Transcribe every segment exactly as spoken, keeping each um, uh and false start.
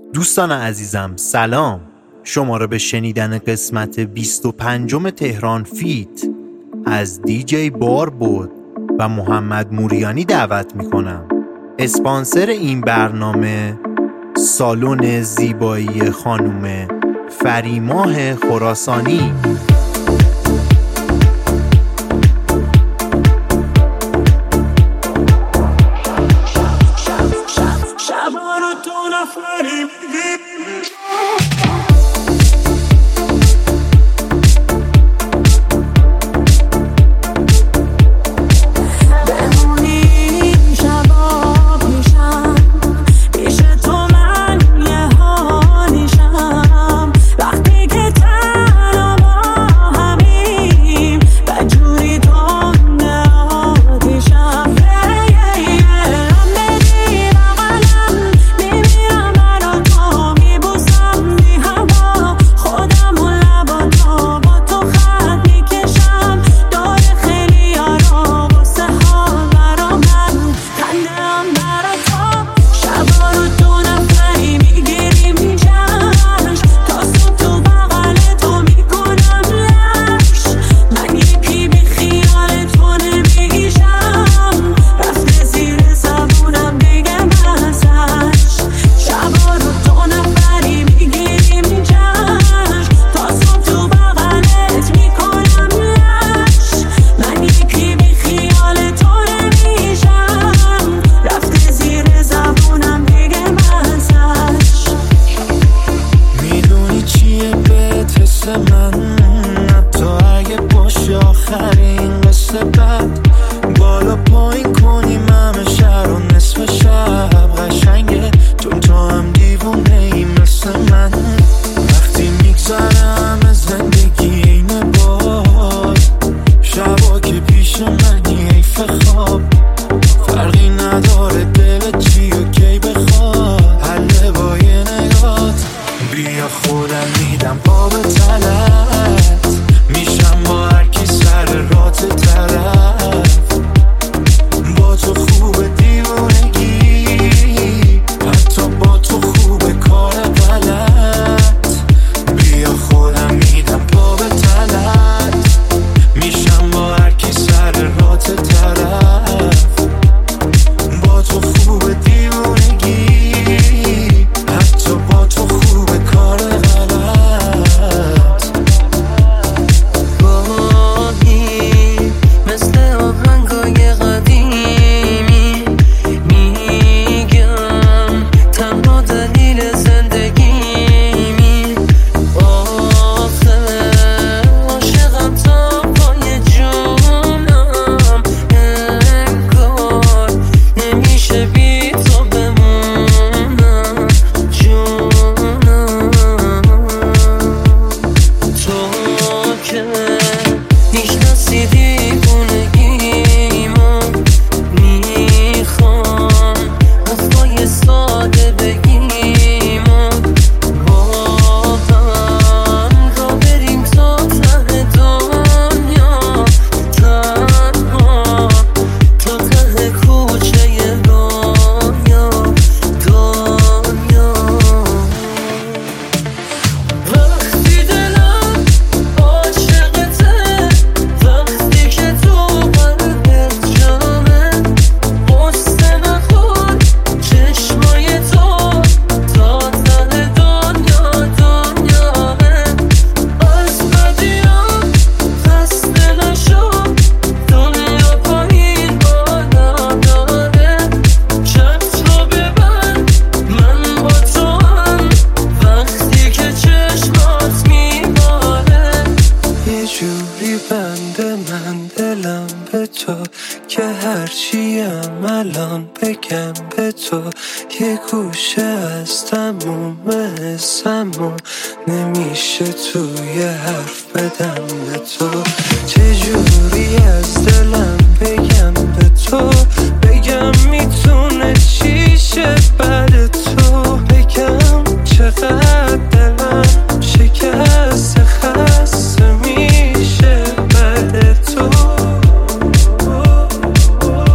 دوستان عزیزم سلام، شما را به شنیدن قسمت بیست و پنجم تهران فیت از دیجی باربود و محمد موریانی دعوت می کنم. اسپانسر این برنامه سالن زیبایی خانم فریماه خراسانی.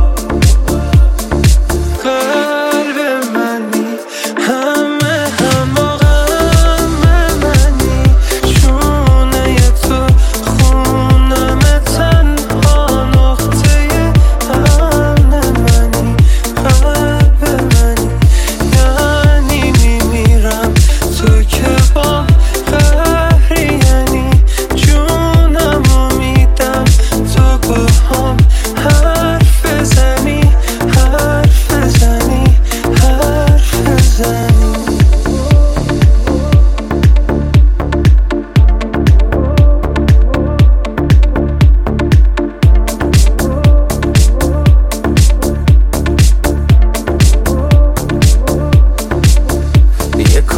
قلب منی همه هم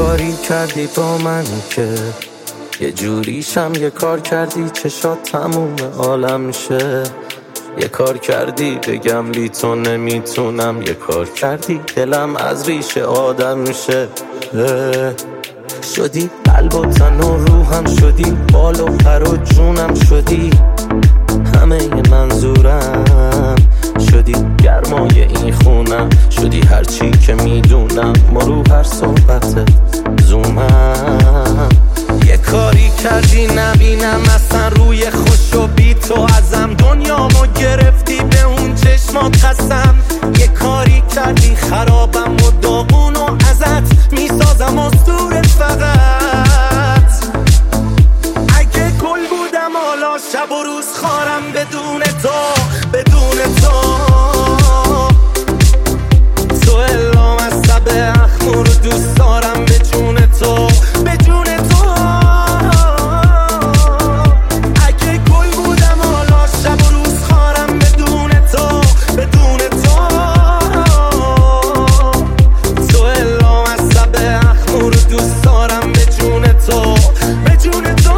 کاری کردی با من که یه جوریشم یه کار کردی چشات تموم عالم میشه. یه کار کردی بگم بی تو نمیتونم، یه کار کردی دلم از ریشه آدم میشه. شدی قلب و تن و روحم، شدی بال و پر و جونم، شدی همه منظورم، شدی گرمای این خونم، شدی هرچی که میدونم، ما رو هر صحبت زومم. یه کاری کردی نبینم اصلا روی خوش و بی تو ازم، دنیامو گرفتی به اون چشمات قسم. یه کاری کردی خرابم و داغون و ازت میسازم اسطوره فقط. اگه گل بودم حالا شب و روز خارم بدون تو، بدون تو تو الام از سب اخمو رو دوست دارم به جون تو، به جون تو. اگه گل بودم حالا شب و روز خارم بدون تو، بدون تو تو الام از سب اخمو رو دوست دارم به جون تو، به جون تو.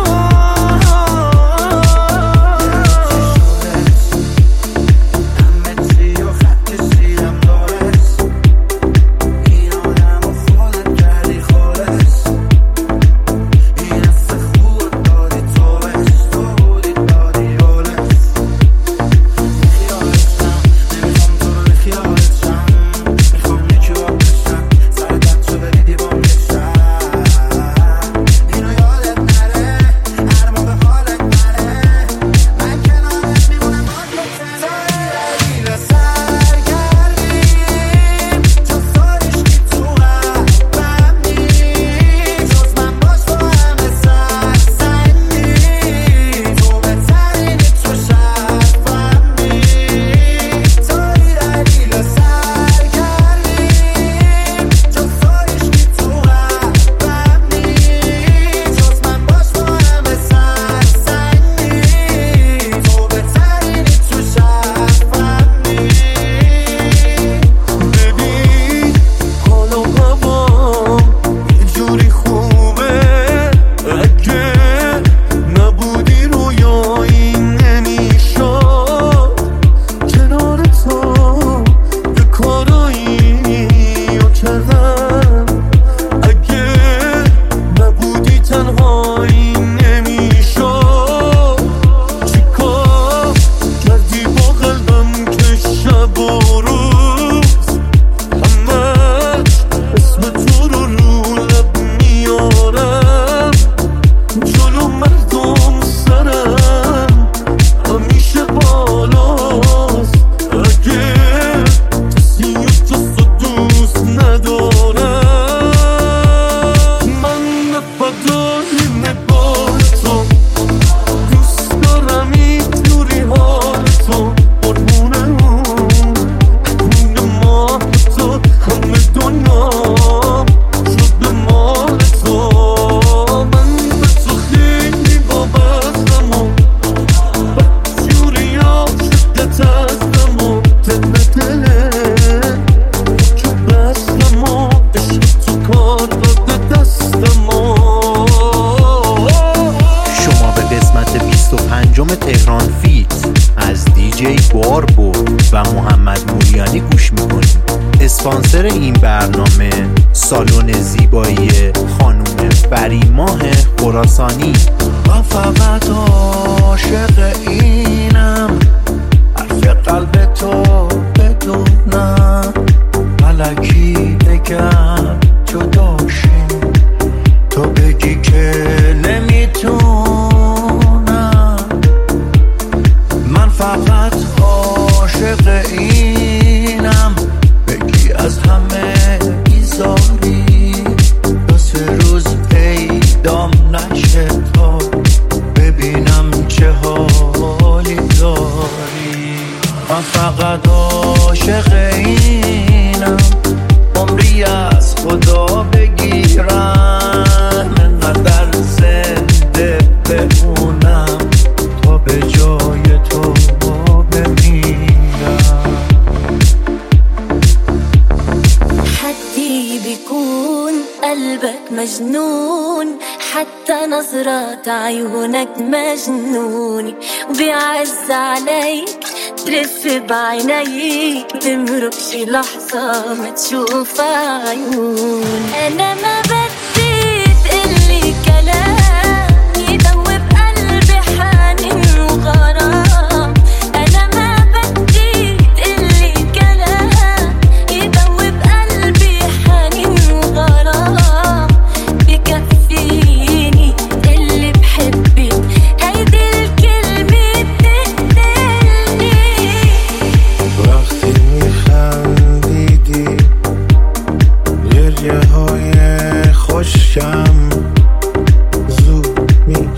تهران فیت از دیجی باربود و محمد موریانی گوش میکنیم. اسپانسر این برنامه سالن زیبایی خانوم فریماه خراسانی. من فقط عاشق اینم، حرف قلب تو بدونم، ملکی بگم جداشیم، تو بگی که نمیتونم. من فقط عاشق اینم، بگی از همه بیزاری، دو سه روز پیدام نشه تا ببینم چه حالی داری. من فقط عاشق اینم، عمری از خدا بگی قلبك مجنون، حتى نظرات عيونك مجنوني، وبيعز عليك تلف بعينيك، تمرق شي لحظة ما تشوف عيون. أنا ما بدي تقلي كلام يدوب قلبي حنين وغرام، أنا ما بدي تقلي كلام يدوب قلبي حنين وغرام، بكفيني اللي بحبك هيدي الكلمة بتقتلني. وقتی میخندیدی گریه های خوشم زود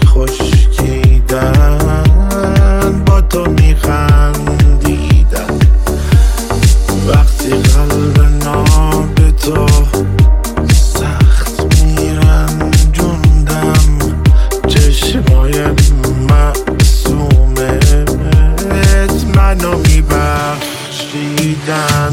میخشکیدن، با تو میخندیدن. وقتی قلب ناب تو سخت میرنجوندم، چشمای معصومت منو میبخشیدن.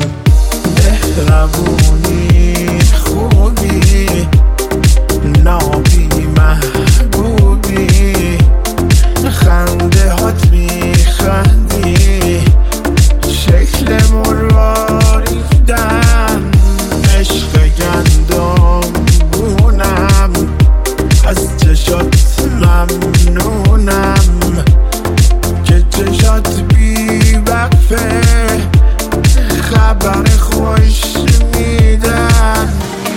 مهربونی خوبی نابی محبوبی، خنده هات میخندی شکل مرواریدن. عشق گندم بونم از چشات ممنونم که چشات بی وقفه خبر خوش میدن.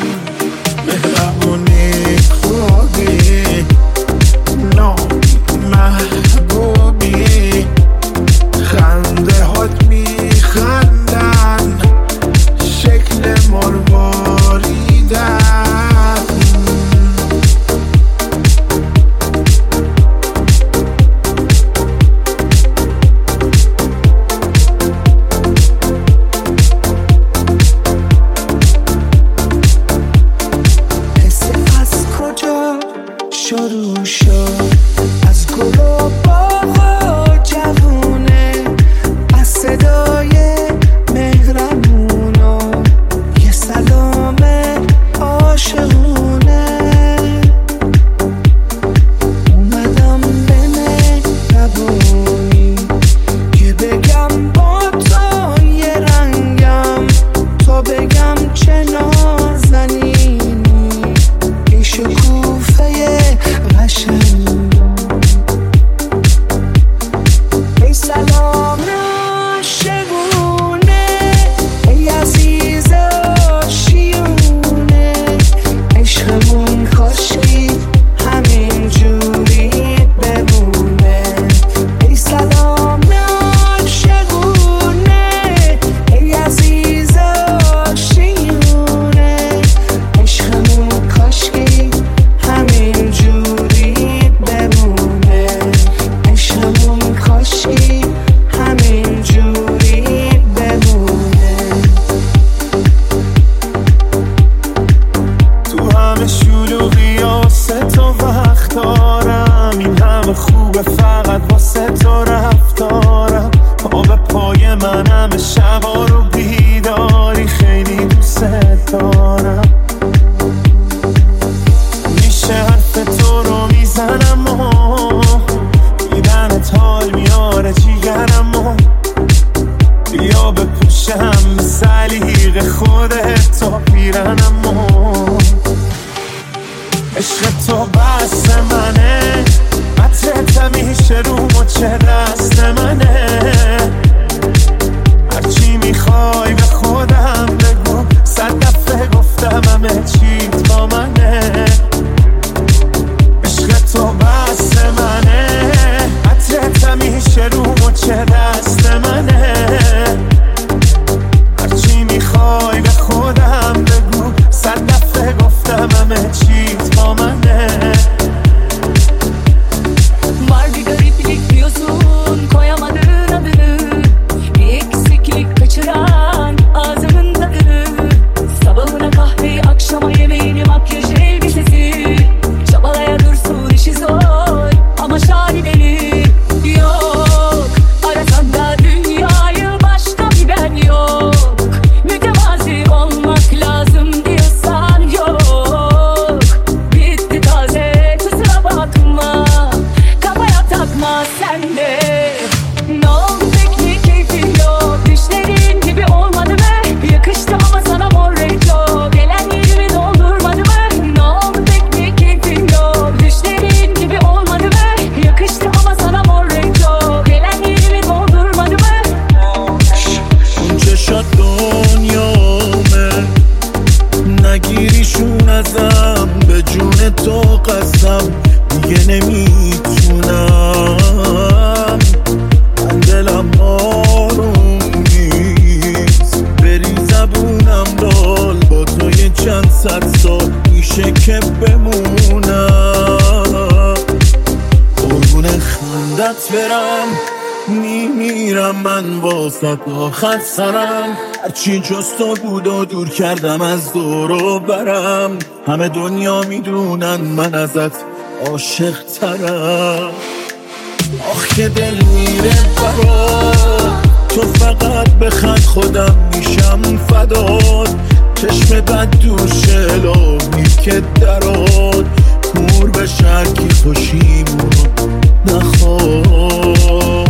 مهربونی خوبی نابی محبوبی، خنده هات میخندن شکل مرواریدن. شروع شد از گل و باغ و جوونه، از صدای مهربون و یه سلام عاشقونه. اومدم به مهربونی که بگم با تو یه رنگم، تو بگم چه نازنینی، ای شکوفه قشنگ، ای سلام عاشقونه، ای عزیز آشیونه. عشقمون کاشکی همین جوری بمونه. ای سلام عاشقونه، ای عزیز آشیونه. عشقمون کاشکی همین جوری بمونه. عشقمون کاشکی همین جوری بمونه. تو همه شلوغی واسه تو وقت دارم، این همه خوبه فقط واسه تو رفتارم. پا به پای من همه شبا رو بیداری، خیلی دوست دارم. میشه حرف تو رو میزنم و دیدنت حال میاره جیگرم و بیا بپوشم سلیق خودت تا پیرنم و عشق تو بست منه، عطرت همیشه رو مچه دست منه. هرچی میخوای به خودم بگو، صد دفعه گفتم همه چی با منه. عشق تو بست منه، عطرت همیشه رو مچه دست منه. هرچی میخوای به خودم بگو، صد دفعه گفتم همه چی با منه. Var bir gariplik diyorsun, koyamadın adını, bir eksiklik kaçıran ağzımın tadını. Sabahına kahveyi, akşama yemeğini, makyaj elbisesi, çabalaya dursun işi zor ama şahane beni yok. Arasan da dünyayı başka bir ben yok. Mütevazi olmak lazım diyorsan yok. بیرون ازم، به جون تو قسم دیگه نمیتونم. من دلم آروم نیست، بری زبونم دال، با تو یه چند صد سال میشه که بمونم. قربون خندت برم، میمیرم من واسه آخر سرم. هرچی جز تو بود و دور کردم از دور و برم. همه دنیا میدونن من ازت عاشق ترم. آخ که دل میره برات، تو فقط بخند خودم میشم فدات. چشم بد دوشه لابی که درات، کور به شرکی خوشیمونو نخواد.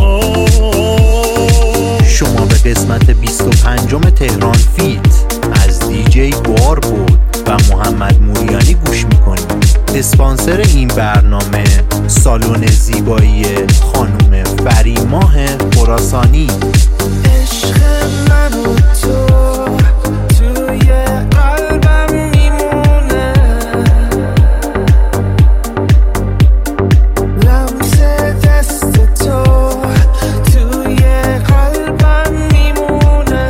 شما به قسمت بیست و پنجم تهران فیت از دیجی بار بود و محمد موریانی گوش میکنید. اسپانسر این برنامه سالن زیبایی خانم فریماه خراسانی. عشق من و تو توی قلبم میمونه، لمس دست تو توی قلبم میمونه.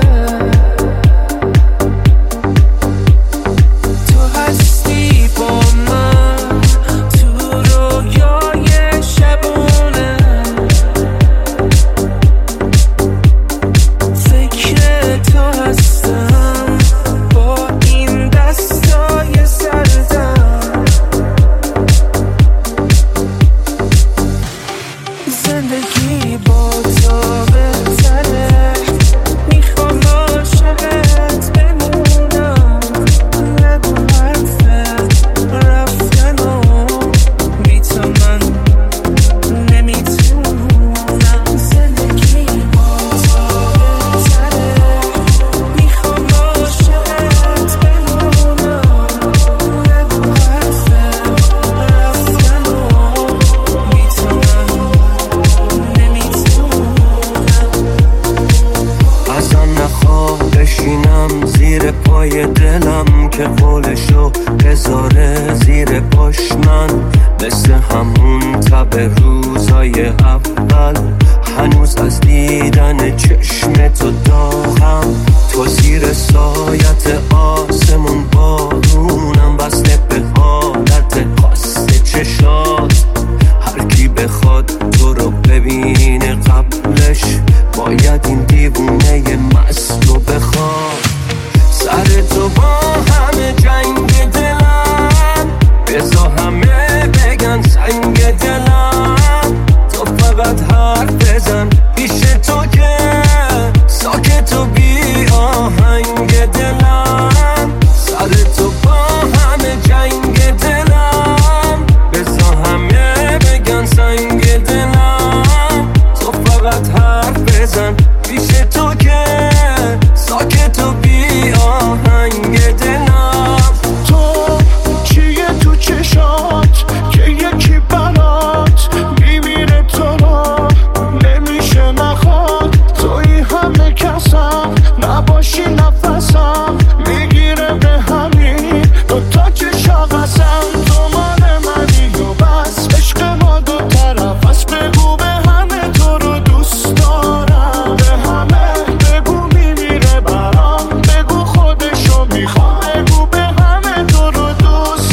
تو هستی با من تو رویای شبونه، فکر تو هستم با این دستای سردم. زندگی با تو بهتره، میخوام عاشقت بمونم. نگو حرف رفتن و بی تو من نمیتونم. زندگی با تو بهتره، میخوام عاشقت بمونم. نگو حرف رفتن و بی تو من نمیتونم. ازم نخواه بشینم زیر پای دلم، که قولشو بذاره زیر پاش من. مثل همون تب روزای اول، هنوز از دیدن چشم تو داغم. تو زیر سایت آسمون بارونم، بسته به حالت خاص چشات. هر کی بخواد تو رو ببینه قبلش، باید این دیوونه مست رو بخواد. سر تو با همه جنگ دلم، بذار همه بگن سنگ دلم. تو فقط حرف بزن پیش تو که ساکت و بی آهنگ دلم. سر تو با همه جنگ دلم، بذار همه بگن سنگ دلم. تو فقط حرف بزن پیش تو که ساکت و بی آهنگ دلم. تو چیه تو چشات که یکی برات میمیره، تو رو نمیشه نخواد. توی همه کسم نباشی نفسم میگیره به همین دو تا چشا قسم. تو مال منی و بس، عشق ما دو طرف است. بگو به همه تو رو دوست دارم، به همه بگو میمیره برام. بگو خودشو میخوام، بگو به همه تو رو دوست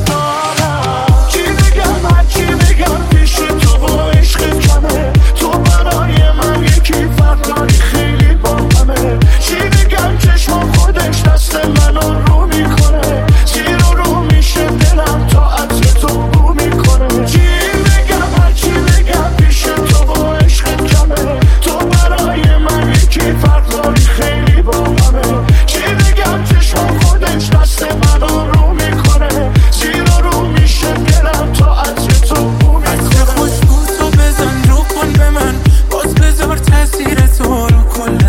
دارم. چی بگم هر چی بگم پیش تو و عشق کمه. تو برای من یکی فرق داری خیلی با همه. چی بگم چشم خودش دست منو رو میکنه، زیر و رو میشه دلم تا عطر تو بو میکنه. چی بگم هر چی بگم پیش تو و عشق کمه. تو برای من یکی فرق داری خیلی با همه. چی بگم چشم خودش دست منو رو میکنه، زیر و رو میشه دلم تا عطر تو بو میکنه. خوشبو تو بزن رو کن به من، باز بذار تاثیر تو رو کل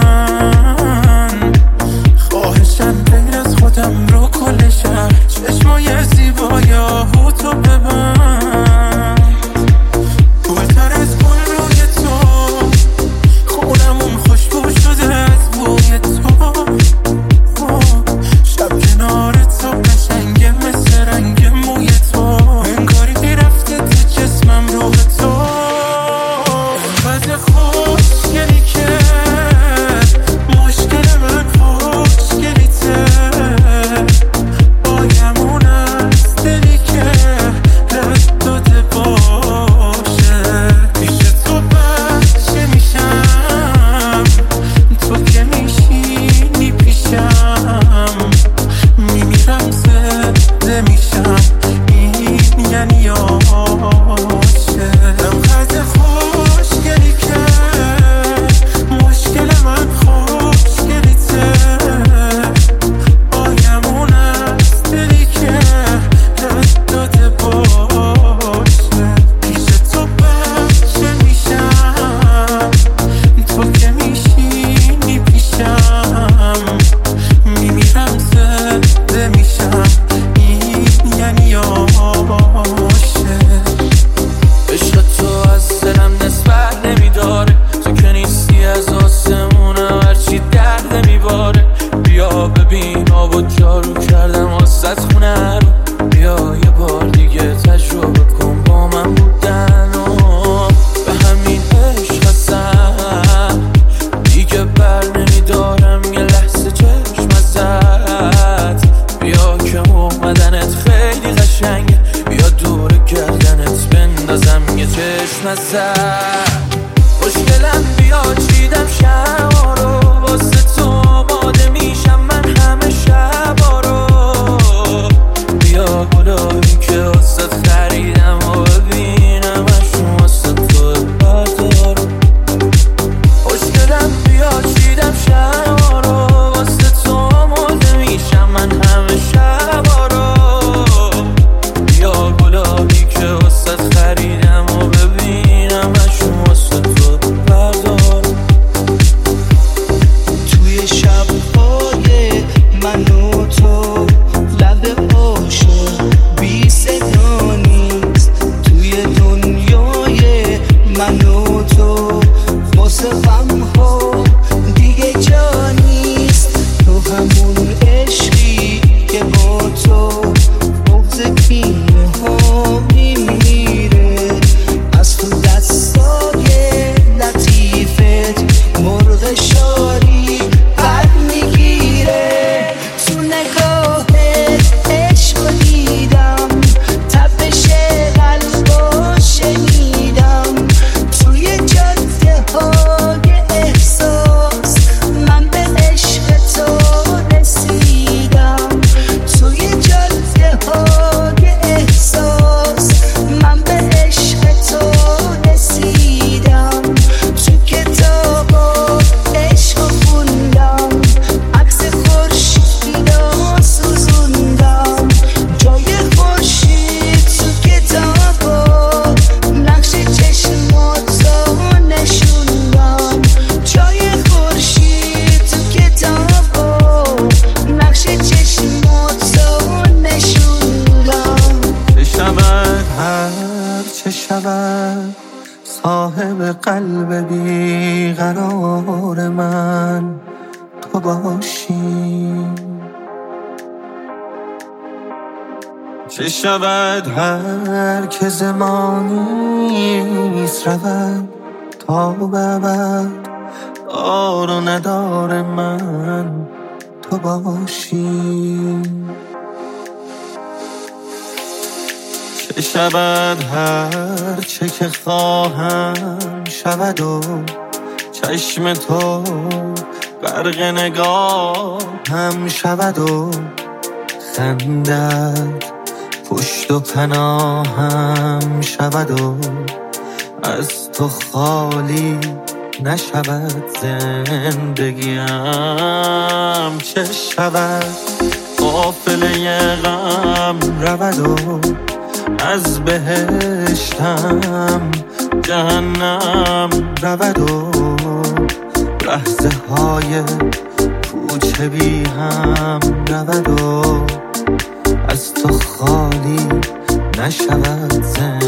من. خواهشم غیر از خودم رو کلشم، چشمای زیبایاهو تو ببند. گلتر از گل روی تو، خونمون خوشبو شده از بوی تو. شب کنار تو قشنگ بیا یه بار دیگه تجربه کن با من بودن و به همین عشق هستم دیگه بر نمیدارم یه لحظه چشم ازت. بیا که اومدنت خیلی قشنگه، بیا دور گردنت بندازم یه چشم ازت. خوشگلم بیا چیدم شما رو واسه تو آماده میشم من همه شبا رو. بیا گلایی که واسه خریدم و ببینم اشون واسه تو بردار. خوشگلم بیا چیدم شما رو واسه تو آماده میشم من همه شبا رو. بیا گلایی که واسه خریدم و ببینم اشون واسه تو بردار. توی شب‌های من و تو لب عاشق بی صدا نیست. توی دنیای من و تو واسه غم‌ها دیگه جا نیست. تو همون عشقی که با تو بغض کینه ها میمیره. از تو دستای لطیفت مرغ شاری پر میگیره. تو نگاهت عشق دیدم، تپش قلبو شنیدم. توی جاده های احساس من به عشق تو رسیدم. توی جاده های احساس من به عشق تو رسیدم. تو کتابا عشق خوندم، عکس خورشیدو سوزوندم. جای خورشید تو کتابا نقش چشماتو نشوندم. جای خورشید تو کتابا نقش چشماتو نشوندم. چه شود هر چه شود صاحب قلب بیقرار من تو باشی. چه شود هر که زمانیست رود تا ببد دار و ندار من تو باشی. چه شود هر چه که خواهم شود و چشم تو غرق نگاه هم شود و خندت پشت و پناهم شود و از تو خالی نشود زندگیم. چه شود قافله غم رود و از بهشتم جهنم رود و لحظه های کوچه بی هم رود و از تو خالی نشود زندگیم.